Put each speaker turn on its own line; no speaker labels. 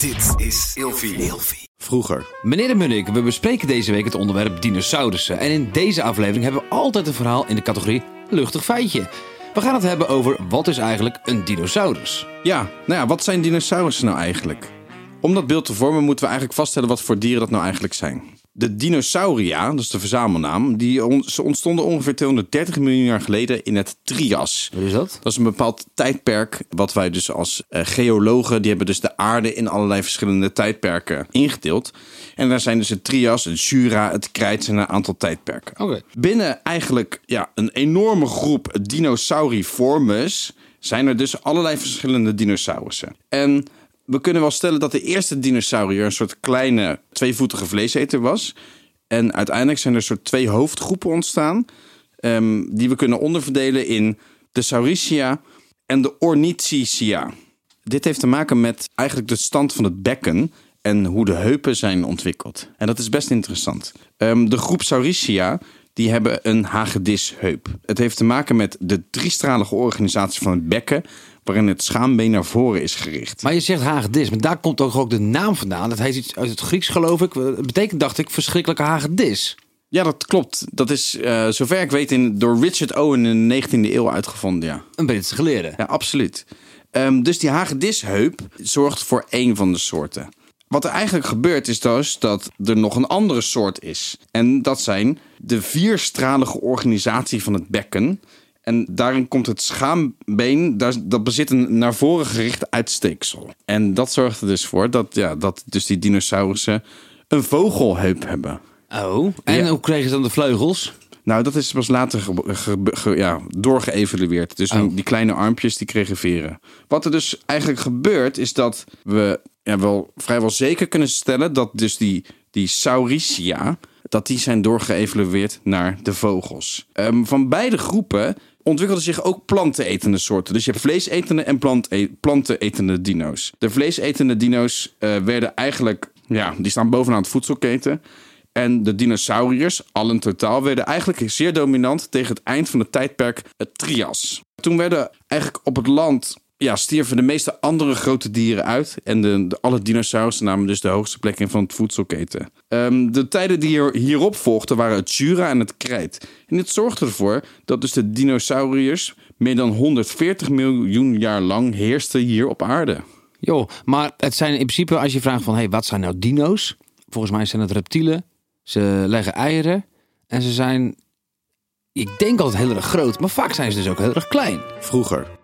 Dit is Ilfie.
Vroeger.
Meneer de Munnik, we bespreken deze week het onderwerp dinosaurussen. En in deze aflevering hebben we altijd een verhaal in de categorie luchtig feitje. We gaan het hebben over wat is eigenlijk een dinosaurus?
Ja, wat zijn dinosaurussen nou eigenlijk? Om dat beeld te vormen moeten we eigenlijk vaststellen wat voor dieren dat nou eigenlijk zijn. De dinosauria, dat is de verzamelnaam, ze ontstonden ongeveer 230 miljoen jaar geleden in het Trias.
Wat is dat?
Dat is een bepaald tijdperk wat wij dus als geologen, die hebben dus de aarde in allerlei verschillende tijdperken ingedeeld. En daar zijn dus het Trias, het Jura, het Krijt en een aantal tijdperken.
Oké.
Binnen eigenlijk een enorme groep Dinosauriformes zijn er dus allerlei verschillende dinosaurussen. En we kunnen wel stellen dat de eerste dinosaurier een soort kleine tweevoetige vleeseter was. En uiteindelijk zijn er soort twee hoofdgroepen ontstaan. Die we kunnen onderverdelen in de Saurischia en de Ornithischia. Dit heeft te maken met eigenlijk de stand van het bekken en hoe de heupen zijn ontwikkeld. En dat is best interessant. De groep Saurischia, die hebben een hagedisheup. Het heeft te maken met de driestralige organisatie van het bekken, waarin het schaambeen naar voren is gericht.
Maar je zegt hagedis, maar daar komt ook de naam vandaan. Dat heet iets uit het Grieks, geloof ik. Het betekent, dacht ik, verschrikkelijke hagedis.
Ja, dat klopt. Dat is, zover ik weet, door Richard Owen in de 19e eeuw uitgevonden, ja.
Een Britse geleerde.
Ja, absoluut. Dus die hagedisheup zorgt voor één van de soorten. Wat er eigenlijk gebeurt is dus dat er nog een andere soort is. En dat zijn de vierstralige organisatie van het bekken. En daarin komt het schaambeen, dat bezit een naar voren gericht uitsteeksel. En dat zorgt er dus voor dat dus die dinosaurussen een vogelheup hebben.
Oh, en hoe kregen ze dan de vleugels?
Nou, dat is pas later doorgeëvalueerd. Dus die kleine armpjes, die kregen veren. Wat er dus eigenlijk gebeurt, is dat we wel vrijwel zeker kunnen stellen dat dus die Saurischia, dat die zijn doorgeëvalueerd naar de vogels. Van beide groepen ontwikkelden zich ook plantenetende soorten. Dus je hebt vleesetende en plantenetende dino's. De vleesetende dino's werden eigenlijk, die staan bovenaan het voedselketen. En de dinosauriërs, al in totaal, werden eigenlijk zeer dominant tegen het eind van het tijdperk het Trias. Toen werden eigenlijk op het land, stierven de meeste andere grote dieren uit. En alle dinosaurussen namen dus de hoogste plek in van het voedselketen. De tijden die hierop volgden waren het Jura en het Krijt. En dit zorgde ervoor dat dus de dinosauriërs meer dan 140 miljoen jaar lang heersten hier op aarde.
Joh, maar het zijn in principe, als je vraagt van, wat zijn nou dino's? Volgens mij zijn het reptielen. Ze leggen eieren en ze zijn, ik denk altijd heel erg groot, maar vaak zijn ze dus ook heel erg klein.
Vroeger.